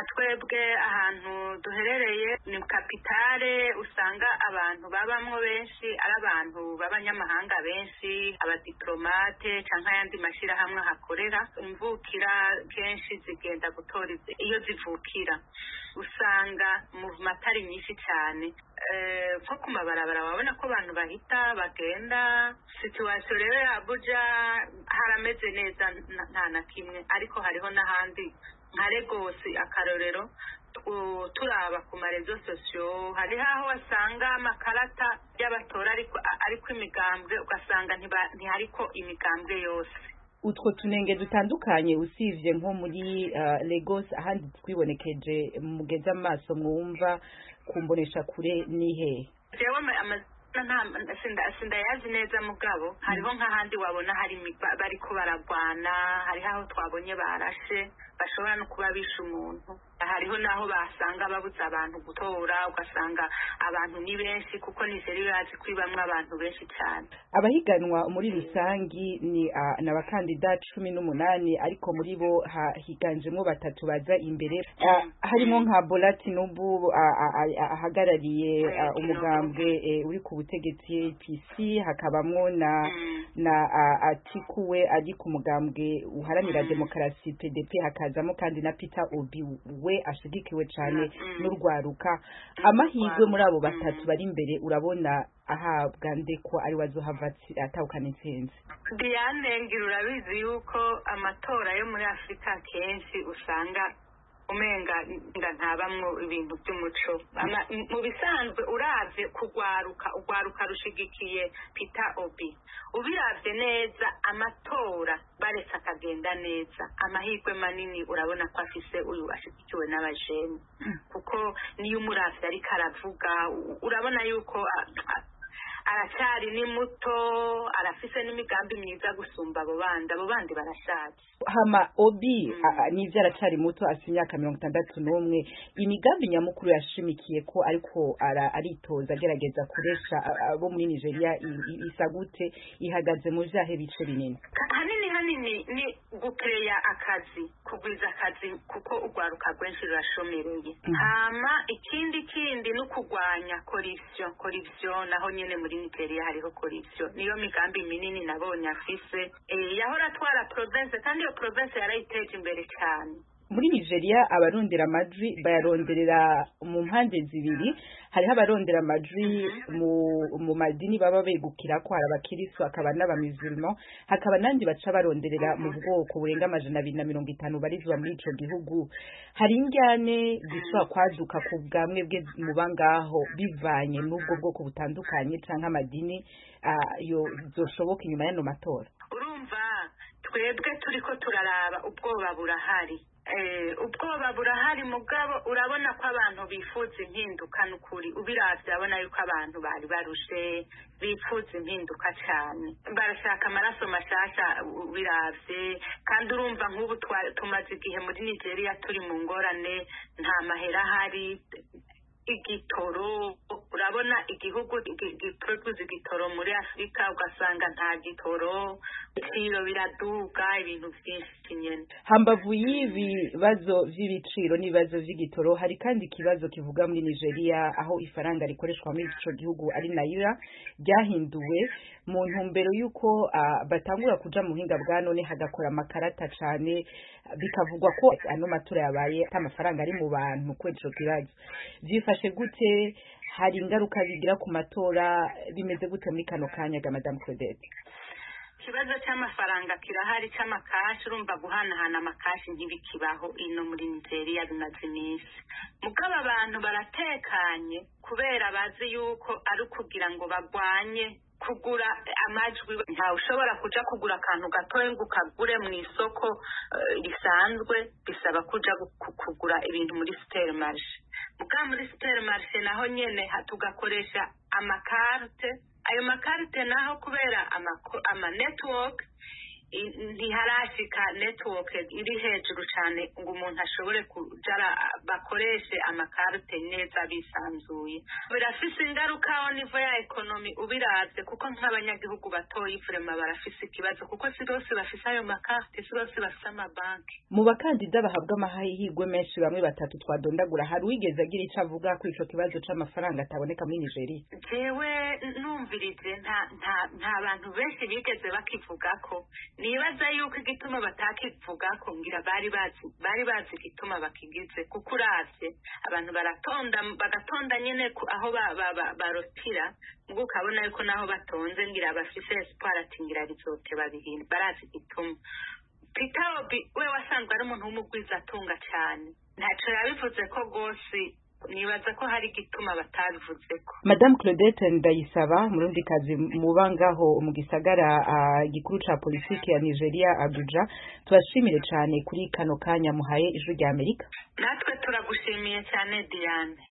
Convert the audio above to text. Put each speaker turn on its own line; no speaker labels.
nka twebwe ahantu duherereye ni kapitale, usanga abantu babamwo benshi ari abantu b'abanyamahanga benshi, abadiplomate canke ayandi mashirahamwe hakorera. Imvukira kenshi zigenda gutora iyo zivukira, usanga mu matari nyinshi cyane nko ku mabarabara wabona ko abantu bahita bagenda. Situation rero ya Abuja harameze neza nta na kimwe, ariko hariho n'ahandi nka Lagos akarorero turaba ku marezo sosiyo hariho aho wasanga amakarata y'abatora ariko imigambwe ugasanga ntihariko imigambwe yose.
Utwo tunenge dutandukanye usivye nko muri Lagos, ahandi twibonekeje mugeze amaso mwumva kumbonesha kure nihe?
Jewe sindayazi neza mugabo hariho nk'ahandi wabona hari bariko baragwana, hariho aho twabonye barashe bashobora no kuba bisha umuntu, hariho naho basanga babuza abantu gutora, ugasanga abantu ni benshi kuko Nigeria yazi kwibamwe abantu benshi cyane.
Abahiganwa muri rusangi ni n'abakandida 18, ariko muri bo higanjemo batatu baza imbere, harimo nka Bola Tinubu ahagarariye umugambwe uri ku butegetsi APC, hakabamwo na Atiku we ari ku mugambwe uharanira demokarasi PDP, hakazamo kandi na Peter Obi we ashigikiwe cyane n'urwaruka. Amahirwe muri abo batatu bari imbere urabona ahabwa ndeko ari wazohava atawukana intsinzi.
Diane ngira urabizi yuko amatora yo muri Afrika kenshi usanga umenga ntabamwo ibintu by'umuco. Mu bisanzwe uravye ugwaruka rushigikiye Peter Obi, ubiravye neza amatora baretse akagenda neza, amahirwe manini urabona ko afise uyu ashigikiwe n'abajene, kuko niyo umuravye ariko aravuga urabona yuko aracyari ni muto, arafise n'imigambi myiza gusumba abo bandi barashaje.
Hama Obi nivyo aracari muto, afite imyaka 61. Imigambi nyamukuru yashimikiye ko ariko aritoza agerageza kuresha abo muri Nigeria isagute ihagaze mu jahe bice binini.
Hanini ni gukeya akazi, kugwiza akazi kuko ugwaruka rwenshi rurashomereye. Hama ikindi no kugwanya corruption naho nyene muri Nigeria hariho corruption. Niyo migambi minini nabonye afise. Yahora atwara province kandi iyo province yarayiteje imbere cyane.
Muri Nigeria abarondera amajwi bayaronderera mu mpande zibiri, hariho abarondera amajwi mu madini baba begukira ko hari abakiristo akaba n'abamizulmo, hakaba nandi baca baronderera mu bwoko burenga 250 barizwa muri ico gihugu. Hari injyane zishobora kwaduka ku bwamwe bwe mu bangaho bivanye n'ubwo bwoko butandukanye canke amadini yo zoshoboka inyuma y'ano matora.
Urumva twebwe turiko turaraba ubwoba burahari. Ubwoba burahari mugabo urabona ko abantu bifuza impinduka n'ukuri, ubiravye abona yuko abantu bari barushe bifuza impinduka cyane, barashaka amaraso mashasha ubiravye. Kandi urumva nk'ubu tumaze igihe muri Nigeria turi mu ngorane, nta mahera hari, igitoro urabona igihugu giproduce igitoro muri Afrika ugasanga nta gitoro, ibiciro biraduga, ibintu byinshi nyene.
Hambavu y'ibi bazo vy'ibiciro n'ibibazo vy'igitoro, hari kandi ikibazo kivuga muri Nigeria aho ifaranga rikoreshwa muri ico gihugu ari naira ryahinduwe mu ntumbero yuko batangura kuja mu hinga bwa none hagakora amakarata cane, bikavugwa ko ano matora yabaye amafaranga ari mu bantu kwejo kibazo. Vyifashe gute? Hari ingaruka bigira ku matora? Bimeze gute muri kano kanya ga Madame Claudette?
Ikibazo cy'amafaranga kirahari, cy'amakashi. Urumva guhanahana amakashi ntibikibaho ino muri Nigeria bimaze iminsi. Mugabo abantu baratekanye kubera bazi yuko ari kugira ngo bagwanye kugura amajwi. Nta ushobora kuja kugura akantu gatoye ngo ukagure mu isoko risanzwe, bisaba kuja kugura ibintu muri supermarché. Muga muri supermarché naho nyene tugakoresha amakarte. Ayo makarte naho kubera ama network ntiharashika network iri hejuru cyane ngo umuntu ashobore kujara bakoreshe amakarite neza bisanzuye. Birafise ingaruka au nivo ya economy ubiravye kuko nk'abanyagihugu batoyi vrema barafise ikibazo kuko si bose bafise ayo makarite, si bose bafise amabanki.
Mu bakandida bahabwa amahirwe menshi bamwe batatu twadondagura, hari wigeze agira icyo avuga kuri ico kibazo c'amafaranga ataboneka muri Nigeria?
Jewe numvirije nta bantu benshi bigeze bakivugako. Nibaza yuko igituma batakivugako ngira bari bazi igituma bakigize kuko uravye abantu bagatonda nyene aho barotira ngo ukabona yuko naho batonze ngira bafise espoir ati ngira rizote babihina barazi igituma. Peter Obi we wasanzwe ari umuntu w'umugwiza atunga cyane, ntaco yabivuze ko gose, nibaza ko hari igituma batabivuzeko.
Madame Claudette Ndayisaba, murundikazi mubangaho mu gisagara gikuru ca politiki ya Nigeria Abuja, tubashimire cyane kuri kano kanya muhaye ijwi rya Amerika.
Natwe turagushimiye cyane Diane.